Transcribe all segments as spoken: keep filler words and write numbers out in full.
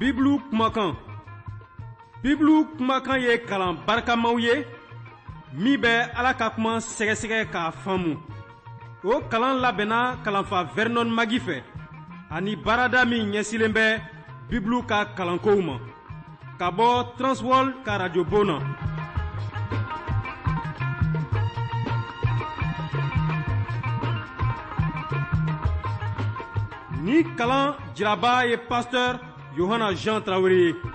Biblu kumakan. Biblu kumakan ye kalan barikamaw ye min bɛ Ala ka kuma sɛgɛsɛgɛ k'a faamu. O kalan labɛnna kalanfa Vernon Magi fɛ ani baarada min ɲɛsilen bɛ Biblu ka kalankow ma. Ka bɔ Transworld ka radio bon na. Ni kalan jiraba ye pasteur Yohana Jean Traoré ye.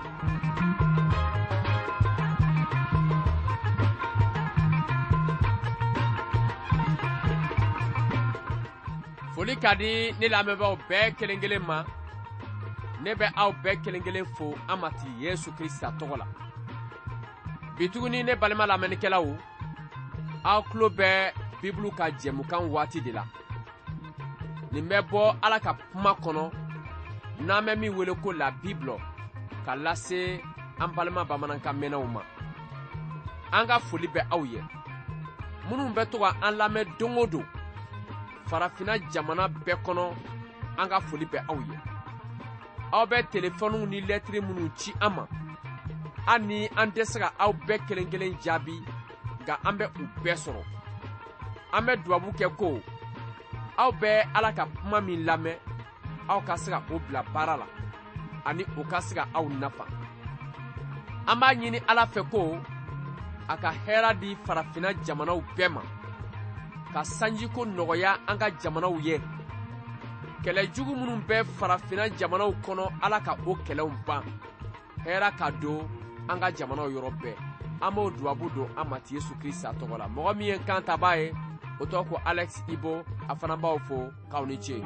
Foli ka di ne lamɛnbaaw bɛɛ kelen kelen ma. Ne bɛ aw bɛɛ kelen kelen fo amati Yesu Krista tɔgɔ la. Bituguni ne balima lamɛnnikɛlaw, aw tulo bɛ Bibulu ka jɛmukan waati de la. Nin bɛ bɔ Ala ka kuma kɔnɔ n'an bɛ min wele ko la Bible ka lase an balima bamanankan mɛnnaw ma. An ka foli bɛ aw ye. Minnu bɛ to ka an lamɛn don o don farafina jamana bɛɛ kɔnɔ, an ka foli bɛ aw ye. Aw bɛ telefɔniw ni lɛtiri minnu ci an ma. An ni an tɛ se ka aw bɛɛ kelen kelen jaabi nka an bɛ u bɛɛ sɔrɔ. An bɛ dubabu kɛ ko aw bɛ Ala ka kuma min lamɛn, aw ka se ka o bila baara la ani o ka se ka aw nafa. An b'a ɲini Ala fɛ ko a ka hɛra di farafina jamanaw bɛɛ ma, ka sanjiko nɔgɔya an ka jamanaw ye. Kɛlɛjugu minnu bɛ farafina jamanaw kɔnɔ, Ala ka o kɛlɛw ban. Hɛra ka don an ka jamanaw yɔrɔ bɛɛ. An b'o dubabu don an mati Yesu Krista tɔgɔ la. Mɔgɔ min ye kan ta b'a ye, o tɔgɔ ko Alex Ibo, a fana b'aw fo k'aw ni ce.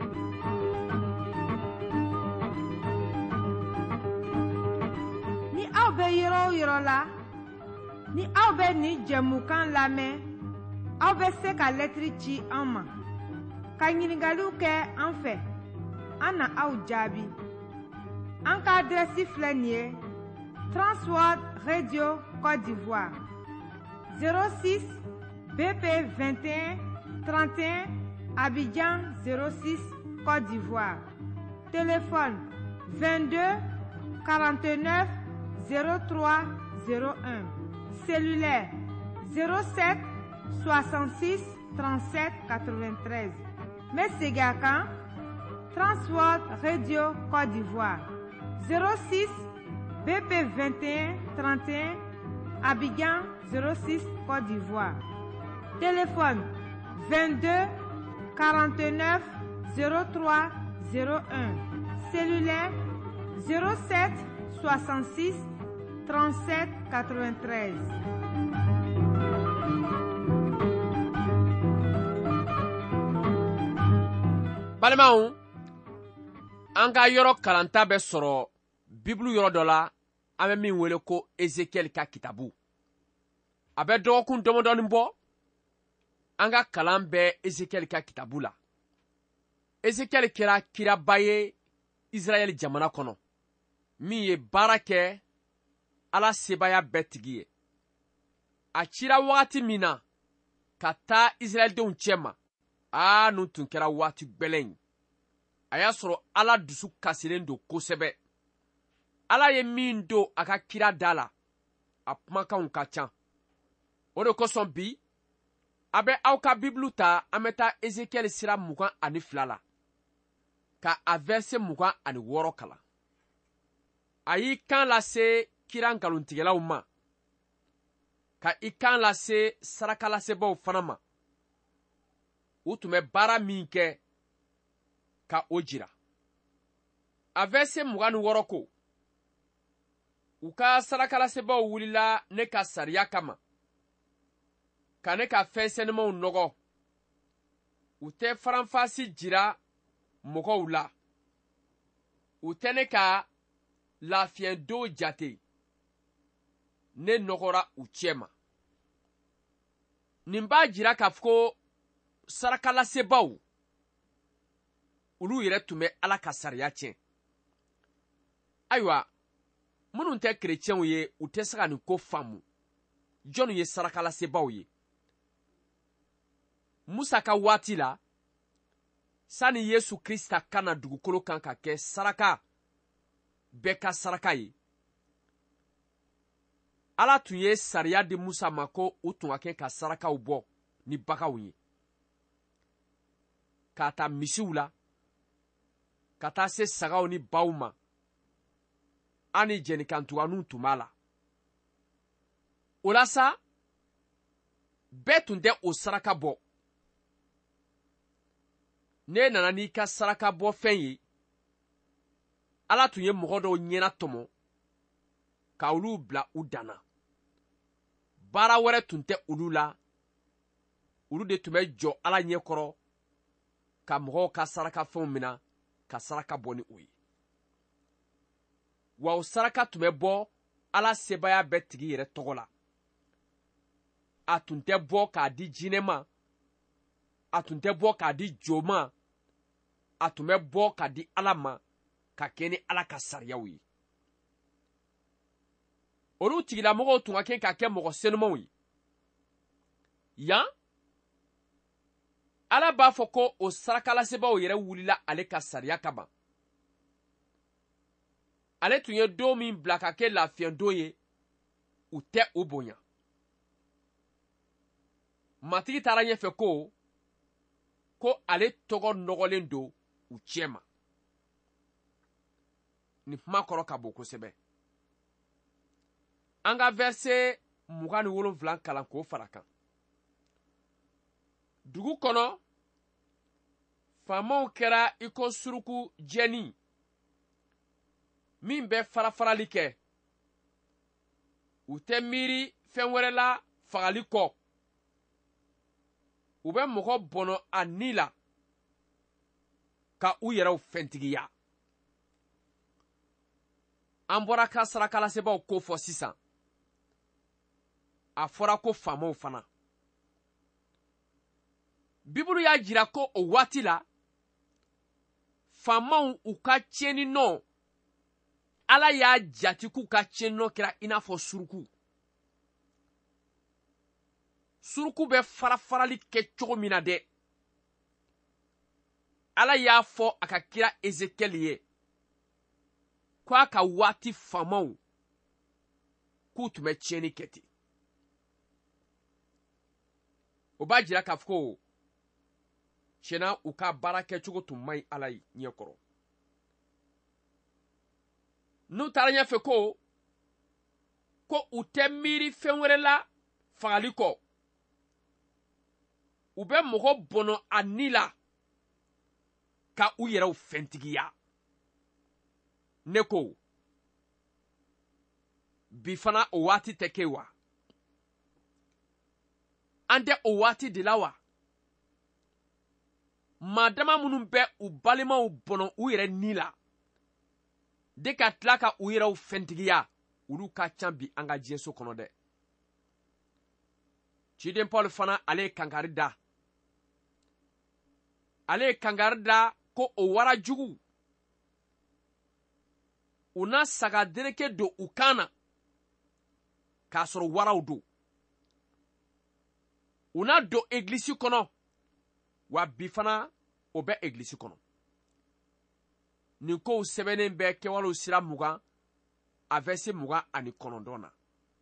Ni aw bɛ yɔrɔ o yɔrɔ la, ni aw bɛ nin jɛmukan lamɛn, aw bɛ se ka lɛtiri ci an ma, ka ɲininkaliw kɛ an fɛ, an na aw jaabi. An ka adrɛsi filɛ nin ye: Transworld Radio Côte d'Ivoire, zéro six B P vingt et un trente et un, Abidjan zéro six, Côte d'Ivoire. Téléphone vingt-deux quarante-neuf zéro trois zéro un. Cellulaire zéro sept soixante-six trente-sept quatre-vingt-treize. Messegakan, Transworld Radio Côte d'Ivoire, zéro six B P vingt et un trente et un, Abidjan zéro six, Côte d'Ivoire. Téléphone vingt-deux quarante-neuf zéro trois zéro un. Cellulaire zéro sept soixante-six trente-sept quatre-vingt-treize. Balimaw, an ka yɔrɔ kalanta bɛ sɔrɔ Bibulu yɔrɔ dɔ la, an bɛ min wele ko Ezekiel ka kitabu. A bɛ dɔgɔkun dɔmɔdɔni bɔ, an ka kalan bɛ Ezekiel ka kitabu la. Ezekiel kɛra kiraba ye Israɛl jamana kɔnɔ, min ye baara kɛ Ala sebaya bɛɛ tigi ye. A cira wagati min na ka taa Israɛldenw cɛma, aa nun tun kɛra waati gbɛlɛn. A y'a sɔrɔ Ala dusu kasilen don kosɛbɛ. Ala ye min don a ka kira da la, a kumakanw ka ca. O de kosɔn bi, a bɛ aw ka Bibulu ta, an bɛ taa Ezekiel sira mugan ani fila la, ka a verset mugan ani wɔɔrɔ kalan. A y'i kan lase kira nkalontigɛlaw ma, ka i kan lase sarakalasebaaw fana ma. U tun bɛ baara min kɛ ka o jira. A verset mugan ni wɔɔrɔ ko, u ka sarakalasebaaw wulila ne ka sariya kama, ka ne ka fɛnsɛnɛmaw nɔgɔ. U tɛ faranfasi jira mɔgɔw la. U tɛ ne ka lafiyɛndon jate. Ne nɔgɔra u cɛma. Nin b'a jira k'a fɔ ko sarakalasebaaw, olu yɛrɛ tun bɛ Ala ka sariya tiɲɛ. Ayiwa, minnu tɛ kerecɛnw ye, u tɛ se ka nin ko faamu. Jɔnni ye sarakalasebaaw ye? Musa ka waati la, sani Yesu Krista kana dugukolo kan ka kɛ saraka bɛɛ ka saraka ye. Ala tun ye sariya di Musa ma ko u tun ka kɛ ka sarakaw bɔ ni bagaw ye. Ka taa misiw la, ka taa se sagaw ni baw ma, ani jɛnikantuganiw tun b'a la. O la sa, bɛɛ tun tɛ o saraka bɔ. Ne nana n'i ka saraka bɔ fɛn ye, Ala tun ye mɔgɔ dɔw ɲɛna tɔmɔ ka olu bila u danna. Baara wɛrɛ tun tɛ olu la, olu de tun bɛ jɔ Ala ɲɛkɔrɔ ka mɔgɔw ka saraka fɛnw minɛ ka saraka bɔ ni o ye. Wa o saraka tun bɛ bɔ Ala sebaya bɛ tigi yɛrɛ tɔgɔ la. A tun tɛ bɔ k'a di jinɛ ma, a tun tɛ bɔ k'a di jo ma, a tun bɛ bɔ k'a di Ala ma ka kɛ ni Ala ka sariyaw ye. Olu tigilamɔgɔw tun ka kɛ ka kɛ mɔgɔ senumanw ye. Yan, Ala b'a fɔ ko o sarakalasebaaw yɛrɛ wulila ale ka sariya kama. Ale tun ye don min bila ka kɛ lafiyɛndon ye, u tɛ o bonya. Matigi taara ɲɛfɛ ko, ko ale tɔgɔ nɔgɔlen don u cɛ ma. Ni kuma kɔrɔ ka bon kosɛbɛ. An ka verset mugan ni wolonwula kalan k'o fara kan. Dugu kɔnɔ, faamaw kɛra i ko suruku jɛni min bɛ farafarali kɛ. U tɛ miiri fɛn wɛrɛ la fagali kɔ. U bɛ mɔgɔ bɔnɔ a ni la ka u yɛrɛw fɛntigiya. An bɔra ka sarakalasebaaw ko fɔ sisan. A fɔra ko faamaw fana. Bibulu y'a jira ko o waati la, faamaw u ka tiɲɛni nɔ, Ala y'a jati k'u ka tiɲɛni nɔ kɛra i n'a fɔ suruku. Suruku bɛ farafarali kɛ cogo min na dɛ. Ala y'a fɔ a ka kira Ezekiyɛli ye k'a ka waati faamaw k'u tun bɛ tiɲɛni kɛ ten. O b'a jira k'a fɔ ko tiɲɛna u ka baara kɛcogo tun man ɲi Ala ɲɛkɔrɔ. N'u taara ɲɛfɛ ko ko u tɛ miiri fɛn wɛrɛ la fagali kɔ. U bɛ mɔgɔ bɔnɔ a ni la ka u yɛrɛw fɛntigiya. Ne ko, bi fana o waati tɛ kɛ wa? An tɛ o waati de la wa? Maa dama minnu bɛ u balimaw bɔnɔ u yɛrɛ ni la, de ka tila ka u yɛrɛw fɛntigiya, olu ka ca bi an ka diɲɛso kɔnɔ dɛ. Ciden Paul fana ale ye kankari da. Ale ye kankari da ko o wara jugu u na saga dereke don u kan na k'a sɔrɔ waraw don. U na don egilisi kɔnɔ, wa bi fana o bɛ egilisi kɔnɔ. Nin kow sɛbɛnnen bɛ kɛwalew sira mugan a verset mugan ani kɔnɔntɔn na.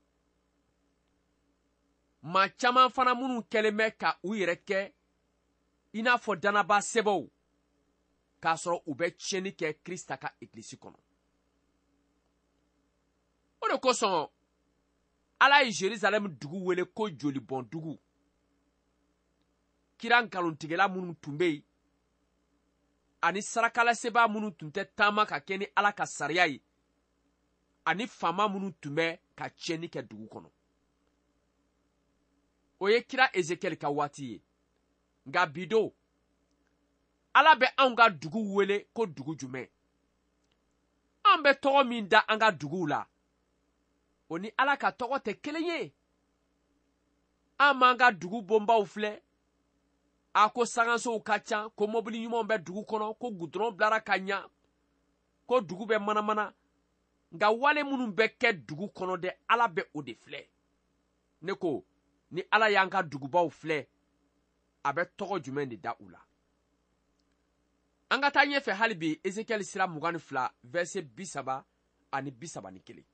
Maa caman fana minnu kɛlen bɛ ka u yɛrɛ kɛ i n'a fɔ dannaba sɛbɛw k'a sɔrɔ u bɛ tiɲɛni kɛ Krista ka egilisi kɔnɔ. O de kosɔn Ala ye Jerusalem dugu wele ko jolibɔn dugu. Kira nkalontigɛla minnu tun bɛ yen, ani sarakalasebaa minnu tun tɛ taama ka kɛ ni Ala ka sariya ye, ani faama minnu tun bɛ ka tiɲɛni kɛ dugu kɔnɔ. O ye kira Ezekiyɛli ka waati ye. Nka bi don, Ala bɛ anw ka dugu wele ko dugu jumɛn? An bɛ tɔgɔ min da an ka duguw la, o ni Ala ka tɔgɔ tɛ kelen ye. An m'an ka dugu bonbaw filɛ. A ko sangasow ka ca, ko mobili ɲumanw bɛ dugu kɔnɔ, ko gudɔrɔn bilara ka ɲa, ko dugu bɛ manamana. Nka wale minnu bɛ kɛ dugu kɔnɔ dɛ, Ala bɛ o de filɛ. Ne ko, ni Ala y'an ka dugubaw filɛ, a bɛ tɔgɔ jumɛn de da u la? An ka taa ɲɛfɛ hali bi Ezekiyɛli sira mugan ni fila verset bi saba ani bi saba ni kelen.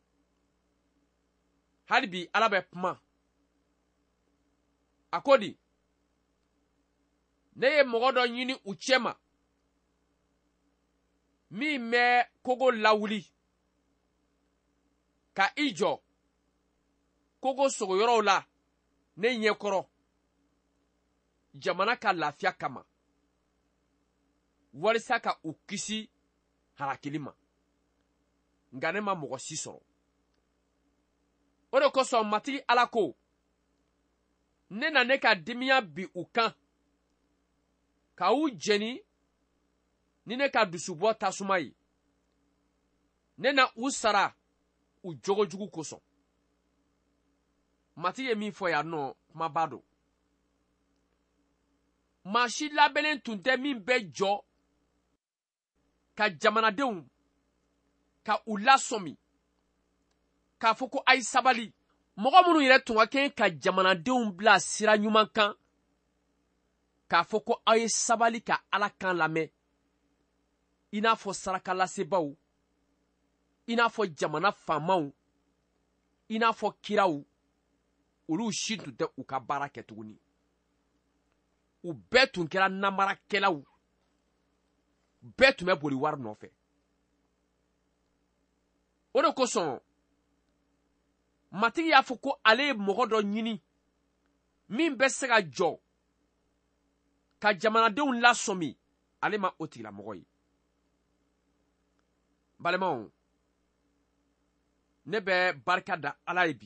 Hali bi Ala bɛ kuma a ko di ne ye mɔgɔ dɔ ɲini u cɛma min bɛ kogo lawuli ka i jɔ kogo sogoyɔrɔw la ne ɲɛkɔrɔ jamana ka lafiya kama walisa ka u kisi harakili ma nka ne ma mɔgɔ si sɔrɔ. O de kosɔn matigi Ala ko ne na ne ka dimiya bi u kan ka u jeni ni ne ka dusubɔ tasuma ye ne na u sara u jogojugu kosɔn. Matigi ye min fɔ yan nɔ kumaba don. Maa si labɛnnen tun tɛ min bɛ jɔ ka jamanadenw ka u lasɔmi k'a fɔ ko a ye sabali. Mɔgɔ minnu yɛrɛ tun ka kɛɲɛ ka jamanadenw bila sira ɲuman kan k'a fɔ ko aw ye sabali ka Ala kan lamɛn i n'a fɔ saraka lasebaaw, i n'a fɔ jamana faamaw, i n'a fɔ kiraw, olu si tun tɛ u ka baara kɛ tuguni. U bɛɛ tun kɛra namarakɛlaw, bɛɛ tun bɛ boli wari nɔfɛ. O de kosɔn matigi y'a fɔ ko ale ye mɔgɔ dɔ ɲini min bɛ se ka jɔ ka jamanadenw lasɔmi, ale ma o tigilamɔgɔ ye. Balimaw, ne bɛ barika da Ala ye bi,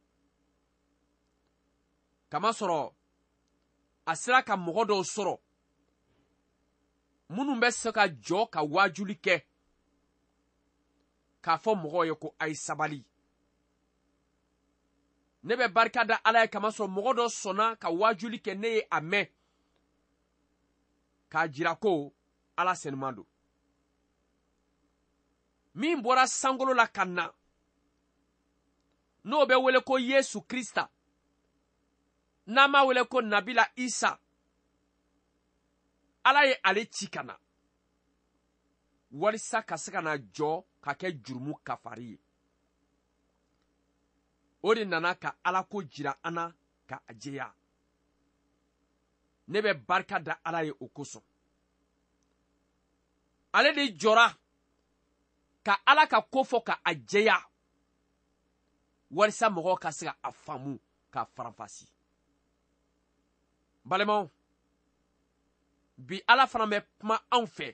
kamasɔrɔ a sera ka mɔgɔ dɔw sɔrɔ minnu bɛ se ka jɔ ka wajuli kɛ k'a fɔ mɔgɔw ye ko a ye sabali. Ne bɛ barika da Ala ye kamasɔrɔ mɔgɔ dɔ sɔnna ka wajuli kɛ ne ye a mɛn k'a jira ko Ala sɛnɛman don. Min bɔra sankolo la ka na n'o bɛ wele ko Yesu Krista, n'an b'a wele ko Nabila Isa, Ala ye ale ci ka na walisa ka se ka na jɔ ka kɛ jurumu kafari ye. O de nana ka Ala ko jira an na ka a jɛya. Ne bɛ barika da Ala ye o kosɔn. Ale de jɔra ka Ala ka ko fɔ ka a jɛya walisa mɔgɔw ka se ka a faamu k'a faranfasi. Balimaw, bi Ala fana bɛ kuma anw fɛ.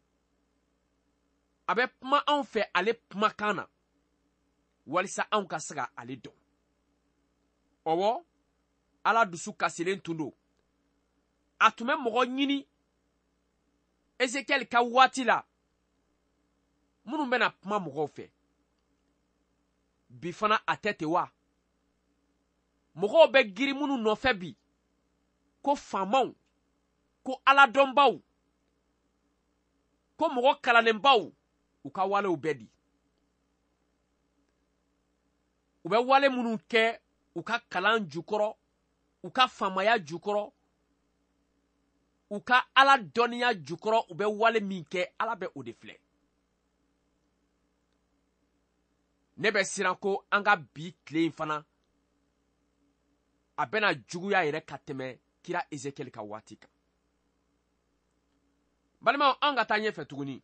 A bɛ kuma anw fɛ ale kumakan na walisa anw ka se ka ale dɔn. Ɔwɔ, Ala dusu kasilen tun don. A tun bɛ mɔgɔ ɲini Ezekiel ka waati la minnu bɛna kuma mɔgɔw fɛ. Bi fana a tɛ ten wa? Mɔgɔw bɛ giri minnu nɔfɛ bi ko faamaw, ko Aladɔnbaw, ko mɔgɔ kalannenbaw, u ka walew bɛɛ di. U bɛ wale minnu kɛ u ka kalan jukɔrɔ, u ka faamaya jukɔrɔ, u ka Ala dɔnniya jukɔrɔ, u bɛ wale min kɛ Ala bɛ o de filɛ. Ne bɛ siran ko an ka bi tile in fana a bɛna juguya yɛrɛ ka tɛmɛ kira Ezekiel ka waati kan. Balimaw, an ka taa ɲɛfɛ tuguni.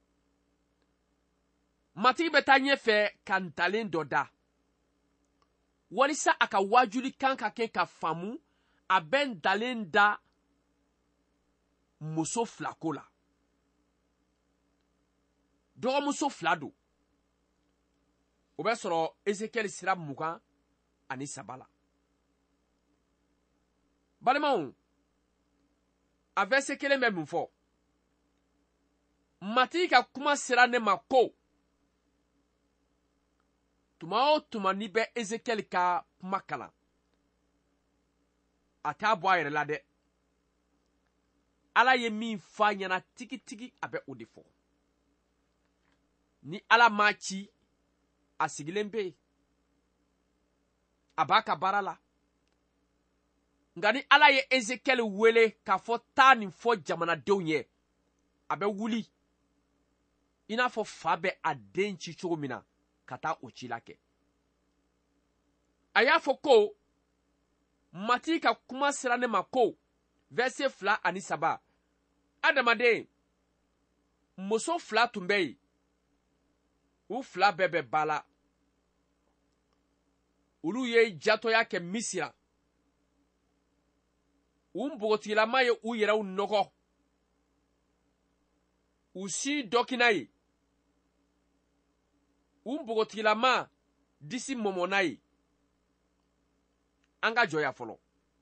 Matigi bɛ taa ɲɛfɛ ka ntalen dɔ da walisa a ka wajuli kan ka kɛ ka faamu. A bɛ ntalen da muso fila ko la. Dɔgɔmuso fila don. O bɛ sɔrɔ Ezekiel sira mugan ani saba la. Balimaw, a verset kelen bɛ mun fɔ? Matigi ka kuma sera ne ma ko tuma o tuma n'i bɛ Ezekiel ka kuma kalan, a t'a bɔ a yɛrɛ la dɛ. Ala ye min f'a ɲɛna tigitigi a bɛ o de fɔ. Ni Ala m'a ci, a sigilen bɛ yen. A b'a ka baara la. Nka ni Ala ye Ezekiel wele k'a fɔ taa nin fɔ jamanadenw ye, a bɛ wuli. i n'a fɔ fa bɛ a den ci cogo min na ka taa o ci la kɛ. A y'a fɔ ko Matigi ka kuma sera ne ma ko verset fila ani saba, adamaden muso fila tun bɛ yen, u fila bɛɛ bɛ ba la. Olu ye jatɔya kɛ Misira. U npogotigilama ye u yɛrɛw nɔgɔ, u si dɔkina ye, u npogotigilama disi mɔmɔna ye. An ka jɔya fɔlɔ.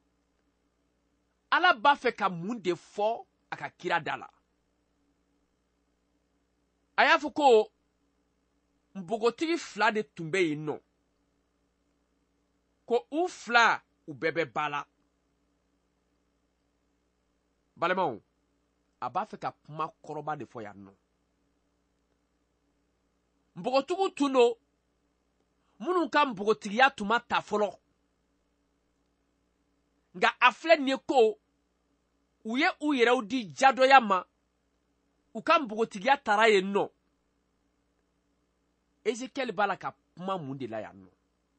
Ala b'a fɛ ka mun de fɔ a ka kira da la. A y'a fɔ ko npogotigi fila de tun bɛ yen nɔ, ko u fila u bɛɛ bɛ ba la. Balimaw, a b'a fɛ ka kuma kɔrɔba de fɔ yan nɔ. Npogotigiw tun don minnu ka npogotigiya tun ma ta fɔlɔ, nka a filɛ nin ye ko u ye u yɛrɛw di jadɔya ma, u ka npogotigiya tara yen nɔ. Ezekiel b'a la ka kuma mun de la yan nɔ.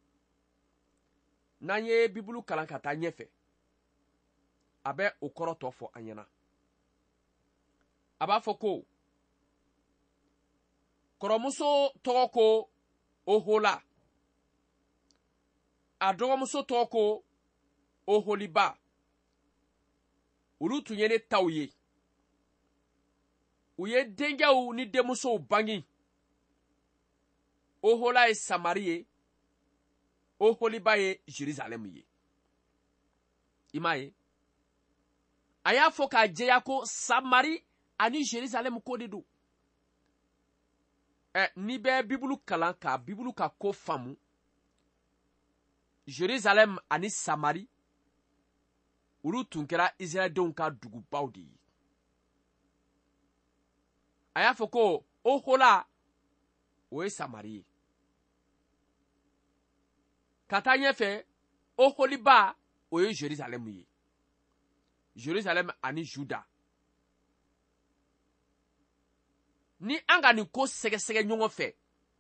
N'an ye Bibulu kalan ka taa ɲɛfɛ, a bɛ o kɔrɔ tɔ fɔ an ɲɛna. A b'a fɔ ko kɔrɔmuso tɔgɔ ko Ohola, a dɔgɔmuso tɔgɔ ko Oholiba. Olu tun ye ne taw ye. U ye denkɛw ni denmusow bangi. Ohola ye Samari ye, Oholiba ye Jerusalem ye. I m'a ye? A y'a fɔ k'a jɛya ko Samari ani Jerusalem ko de don. Ɛ n'i bɛ Bibulu kalan ka Bibulu ka ko faamu, Jerusalem ani Samari olu tun kɛra Israɛldenw ka dugubaw de ye. A y'a fɔ ko Ohola o ye Samari ye. Ka taa ɲɛfɛ, Oholiba o ye Jerusalem ye. Jerusalem ani Juda. Ni an ka nin ko sɛgɛsɛgɛ ɲɔgɔn fɛ,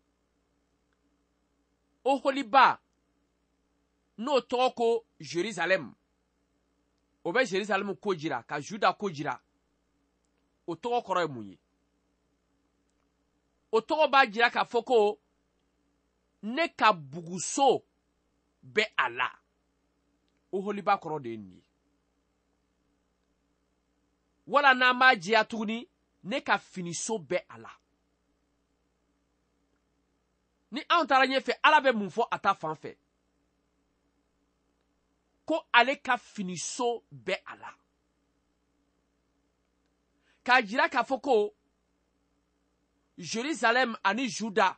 Oholiba n'o tɔgɔ ko Jerusalem, o bɛ Jerusalem ko jira ka Juda ko jira, o tɔgɔ kɔrɔ ye mun ye? O tɔgɔ b'a jira k'a fɔ ko ne ka buguso bɛ a la. Oholiba kɔrɔ de ye nin ye. Wala n'an b'a jɛya tuguni, ne ka finiso bɛ a la. Ni anw taara ɲɛfɛ, Ala bɛ mun fɔ a ta fan fɛ? Ko ale ka finiso bɛ a la. K'a jira k'a fɔ ko Jerusalem ani Juda,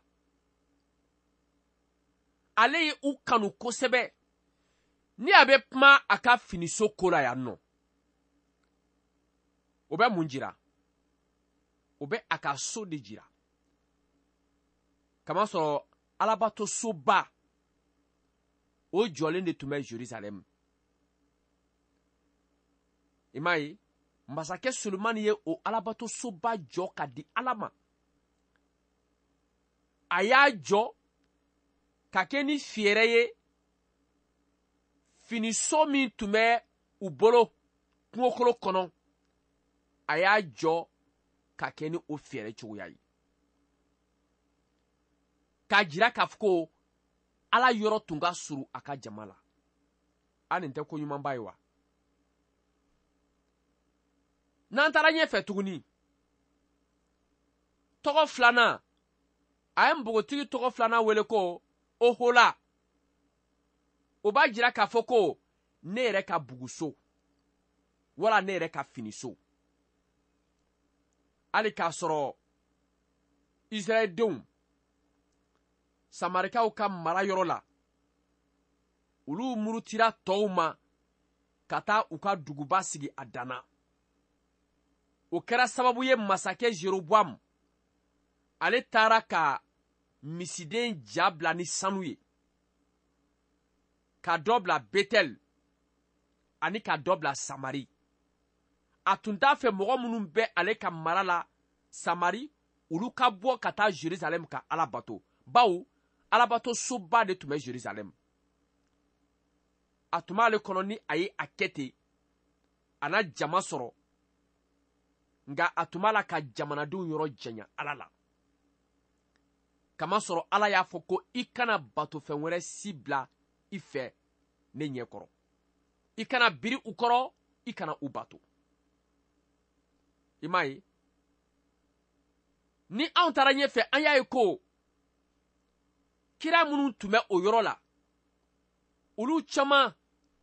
ale ye u kanu kosɛbɛ. Ni a bɛ kuma a ka finiso ko la yan nɔ, o bɛ mun jira? O bɛ a ka so de jira. Kamasɔrɔ Alabato soba o jɔlen de tun bɛ Jerusalem. I m'a ye? Masakɛ Solomani ye o Alabato soba jɔ ka di Ala ma. A y'a jɔ ka kɛ ni fɛɛrɛ ye finiso min tun bɛ u bolo kungokolo kɔnɔ. A y'a jɔ ka kɛ ni o fɛɛrɛ cogoya ye. K'a jira k'a fɔ ko Ala yɔrɔ tun ka surun a ka jama la. A nin tɛ ko ɲumanba ye wa? N'an taara ɲɛfɛ tuguni, tɔgɔ filanan, a ye npogotigi tɔgɔ filanan wele ko Ohola. O b'a jira k'a fɔ ko ne yɛrɛ ka buguso, wala ne yɛrɛ ka finiso. Hali k'a sɔrɔ Israɛldenw, Samarikaw ka mara yɔrɔ la, olu murutira tɔw ma ka taa u ka duguba sigi a danna. O kɛra sababu ye masakɛ Jeroboam, ale taara ka misiden ja bila ni sanu ye, ka dɔ bila Betel ani ka dɔ bila Samari. A tun t'a fɛ mɔgɔ minnu bɛ ale ka mara la Samari olu ka bɔ ka taa Jerusalem ka Ala bato. Bawo Ala bato soba de tun bɛ Jerusalem. A tun b'ale kɔnɔ ni a ye a kɛ ten, a na jama sɔrɔ, nka a tun b'a la ka jamanadenw yɔrɔ janya Ala la. Kamasɔrɔ Ala y'a fɔ ko i kana batofɛn wɛrɛ si bila i fɛ ne ɲɛkɔrɔ. I kana biri u kɔrɔ, i kana u bato. I m'a ye? Ni anw taara ɲɛfɛ, an y'a ye ko kira minnu tun bɛ o yɔrɔ la, olu caman,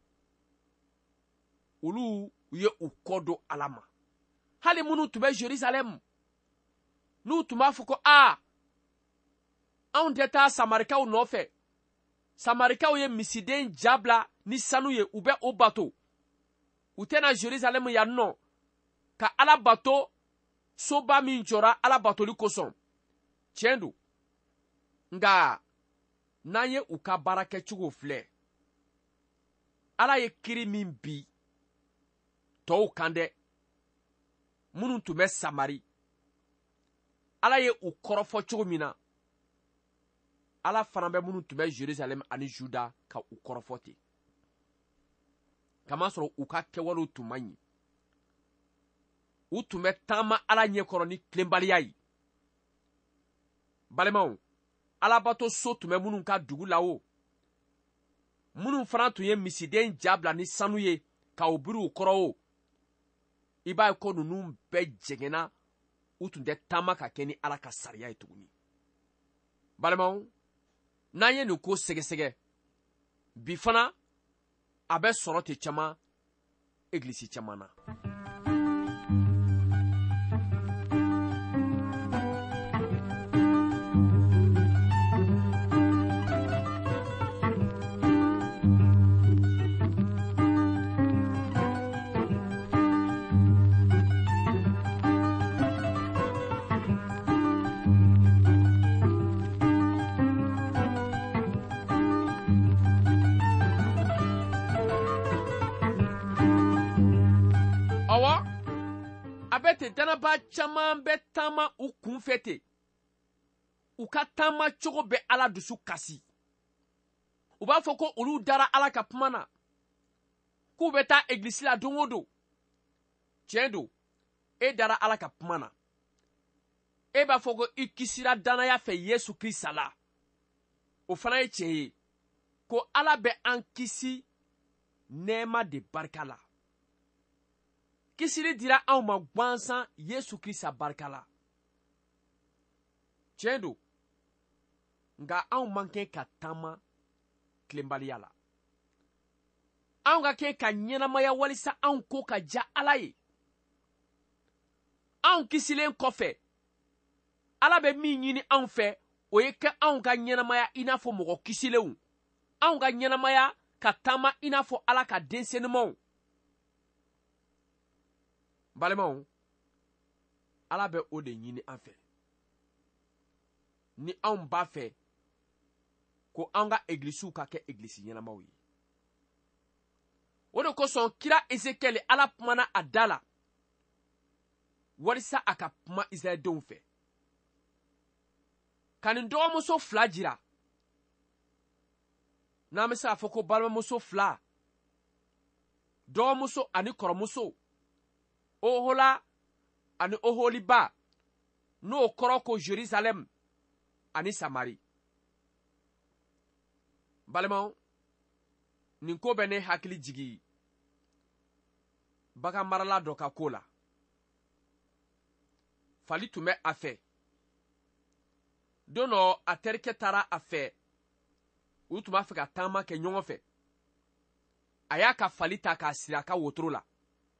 olu ye u kɔ don Ala ma. Hali minnu tun bɛ Jerusalem, n'u tun b'a fɔ ko a anw tɛ taa Samarikaw nɔfɛ. Samarikaw ye misiden jabla ni sanu ye, u bɛ o bato. U tɛna Jerusalem yan nɔ ka Ala bato soba min jɔra Ala batoli kosɔn. Tiɲɛ don. Nka n'an ye u ka baara kɛcogo filɛ, Ala ye kiri min bi tɔw kan dɛ, minnu tun bɛ Samari, Ala ye u kɔrɔfɔ cogo min na, Ala fana bɛ minnu tun bɛ Jerusalem ani Juda ka u kɔrɔfɔ ten. Kamasɔrɔ u ka kɛwalew tun man ɲi. U tun bɛ taama Ala ɲɛkɔrɔ ni tilenbaliya ye. Balimaw, Alabato so tun bɛ minnu ka dugu la o, minnu fana tun ye misiden jabla ni sanu ye ka u biri u kɔrɔ o, i b'a ye ko ninnu bɛɛ jɛngɛnna, u tun tɛ taama ka kɛ ni Ala ka sariya ye tuguni. Balimaw, n'an ye nin ko sɛgɛsɛgɛ, bi fana a bɛ sɔrɔ ten caman egilisi caman na. Abete danaba caman bɛ taama u kunfɛ ten, u ka taama cogo bɛ Ala dusu kasi. U b'a fɔ ko olu dara Ala ka kuma na, k'u bɛ taa egilisi la don o don. Tiɲɛ don, e dara Ala ka kuma na, e b'a fɔ ko i kisira danaya fɛ Yesu Kirisa la. O fana ye tiɲɛ ye, ko Ala bɛ an kisi nɛɛma de barika la. Kisiri dira anw ma gwansan Yesu Kirisa barika la. Tiɲɛ don, nka anw man kɛ ka taama tilenbaliya la. Anw ka kɛ ka ɲɛnamaya walisa anw ko ka diya Ala ye. Anw kisilen kɔfɛ, Ala bɛ min ɲini anw fɛ, o ye kɛ anw ka ɲɛnamaya i n'a fɔ mɔgɔ kisilenw. Anw ka ɲɛnamaya ka taama i n'a fɔ Ala ka densennimanw. Balimaw, Ala bɛ o de ɲini an fɛ. Ni anw b'a fɛ ko an ka egilisiw ka kɛ egilisi ɲɛnamaw ye. O de kosɔn kira Ezekiel Ala kumana a da la, walisa a ka kuma Israɛldenw fɛ. Ka nin dɔgɔmuso fila jira. N'an bɛ se k'a fɔ ko balimamuso fila, dɔgɔmuso ani kɔrɔmuso, Ohola ani Oholiba, n'o kɔrɔ ko Jerusalem ani Samari. Balimaw, nin ko bɛ ne hakili jigi bagan marala dɔ ka ko la. Fali tun bɛ a fɛ. Don dɔ a terikɛ taara a fɛ, u tun b'a fɛ ka taama kɛ ɲɔgɔn fɛ. A y'a ka fali ta k'a siri a ka wotoro la.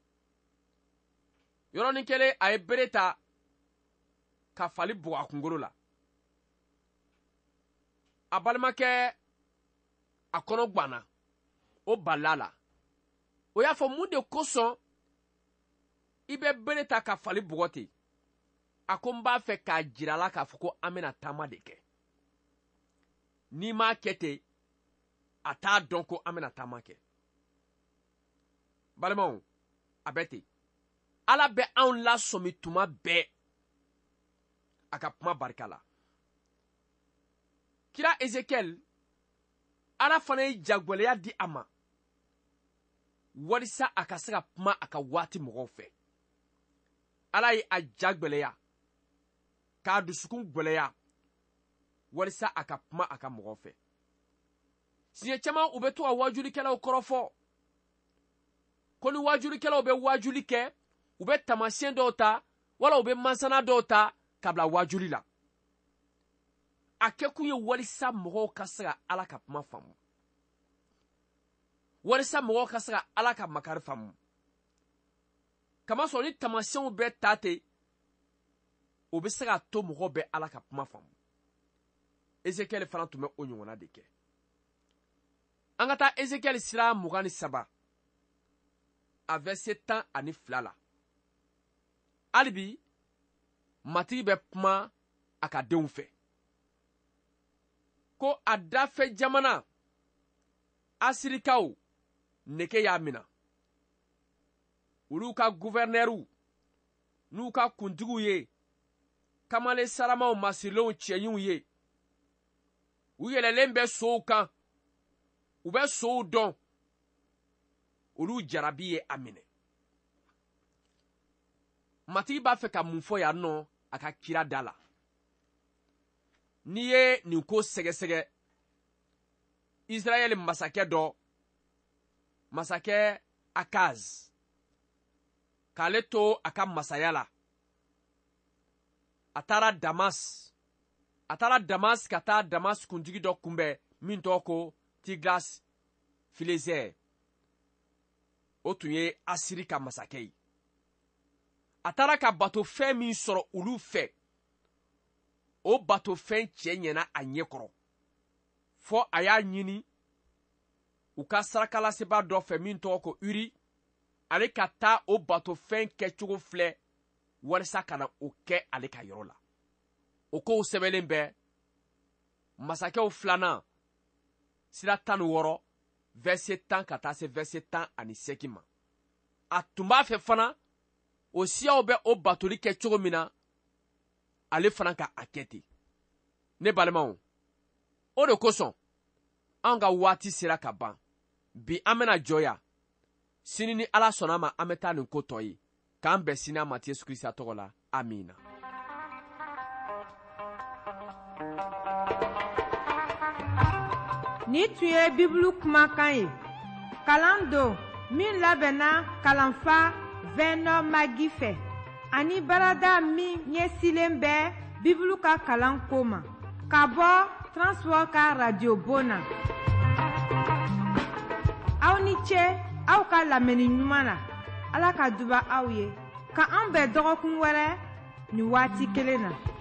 Yɔrɔnin kelen a ye bere ta ka fali bugɔ a kunkolo la. A balimakɛ a kɔnɔ gwanna, o balila la. O y'a fɔ mun de kosɔn i bɛ bere ta ka fali bugɔ ten. A ko n b'a fɛ k'a jira la k'a fɔ ko an bɛna taama de kɛ. N'i m'a kɛ ten, a t'a dɔn ko an bɛna taama kɛ. Balimaw, a bɛ ten. Ala bɛ anw lasɔmi tuma bɛɛ. a ka kuma barika la. Kira Ezekiel, Ala fana ye jagwɛlɛya di a ma walisa a ka se ka kuma a ka waati mɔgɔw fɛ. Ala ye a jagwɛlɛya k'a dusukun gwɛlɛya walisa a ka kuma a ka mɔgɔw fɛ. Siɲɛ caman u bɛ to ka wajulikɛlaw kɔrɔfɔ ko ni wajulikɛlaw bɛ wajuli kɛ u bɛ taamasiyɛn dɔw ta wala u bɛ mansana dɔw ta ka bila wajuli la. A kɛkun ye walisa mɔgɔw ka se ka Ala ka kuma faamu, walisa mɔgɔw ka se ka Ala ka makari faamu. Kamasɔrɔ ni taamasiyɛnw bɛ ta ten o bɛ se ka to mɔgɔw bɛ Ala ka kuma faamu. Ezekiel fana tun bɛ o ɲɔgɔnna de kɛ. An ka taa Ezekiel sira mugan ni saba a verset tan ani fila la. Hali bi matigi bɛ kuma a ka denw fɛ. Ko a dafɛ jamana Asirikaw nege y'a minɛ. Olu ka gouvernɛrw n'u ka kuntigiw ye kamalen saramaw masirilenw cɛɲiw ye. U yɛlɛlen bɛ sow kan, u bɛ sow dɔn. Olu jarabi ye a minɛ. Matigi b'a fɛ ka mun fɔ yan nɔ a ka kira da la. N'i ye nin ko sɛgɛsɛgɛ, Israɛl masakɛ dɔ, masakɛ Akaz, k'ale to a ka masaya la. A taara Damas. A taara Damas ka taa Damas kuntigi dɔ kunbɛn min tɔgɔ ko Tiglas Fileser. O tun ye Asiri ka masakɛ ye. A taara ka batofɛn min sɔrɔ olu fɛ, o batofɛn cɛ ɲɛna a ɲɛkɔrɔ fɔ a y'a ɲini u ka sarakalaseba dɔ fɛ min tɔgɔ ko Uri, ale ka taa o batofɛn kɛcogo filɛ walisa ka na o kɛ ale ka yɔrɔ la. O kow sɛbɛnlen bɛ masakɛw filanan sira tan ni wɔɔrɔ verset tan ka taa se verset tan ani seegin ma. A tun b'a fɛ fana o siyaw bɛ o batoli kɛ cogo min na ale fana ka a kɛ ten. Ne balimaw, o de kosɔn an ka waati sera ka ban. Bi an bɛna jɔya. Sini ni Ala sɔnna ma an bɛ taa nin ko tɔ ye. K'an bɛn sini a ma Yesu Kirista tɔgɔ la. Amina. Ni tun ye Bibulu kumakan ye. Kalan don min labɛnna kalanfa Vɛnɔ Magi fɛ ani barada min ɲɛsilen bɛ Bibulu ka kalan ko ma ka bɔ Transworld ka radio bon na. Aw ni ce aw ka lamɛnni ɲuman na. Ala ka duba aw ye. Ka an bɛn dɔgɔkun wɛrɛ ni waati kelen na.